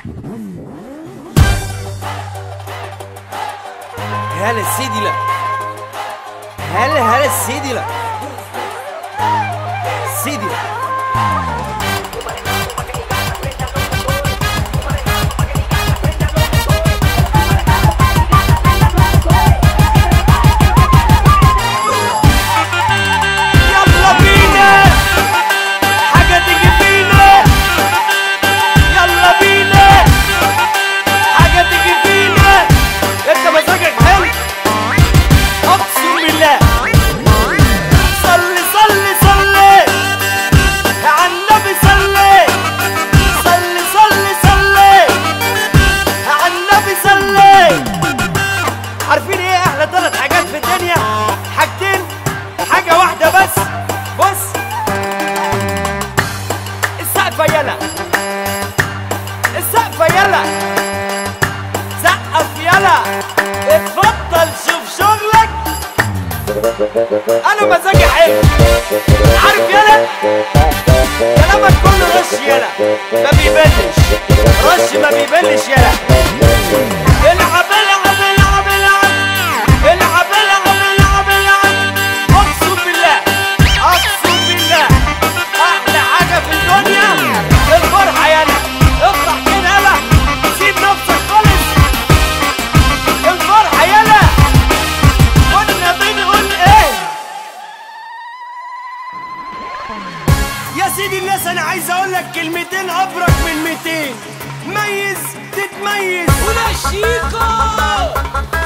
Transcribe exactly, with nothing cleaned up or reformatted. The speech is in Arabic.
هلا سيدي لا هلا هلا سيدي لا سيدي لا عارفين ايه احلى ثلاث حاجات في الدنيا؟ حاجتين، حاجة واحدة بس. بص السقفة يلا السقفة يلا سقف يلا اتفضل شوف شغلك. انا مزاجي حلو عارف يلا كلامك كله رش يلا ما بيبلش رش ما بيبلش يلا. العب العب العب العب العب العب العب اقسم بالله اقسم بالله احلى حاجه في الدنيا الفرحه يالا. افرح كده يالا سيب نفسك خالص الفرحه يالا. كنا بنقول ايه يا سيدي الناس؟ انا عايز اقول لك كلمتين ابرك من ميتين. ميز تتميز ولا شيكو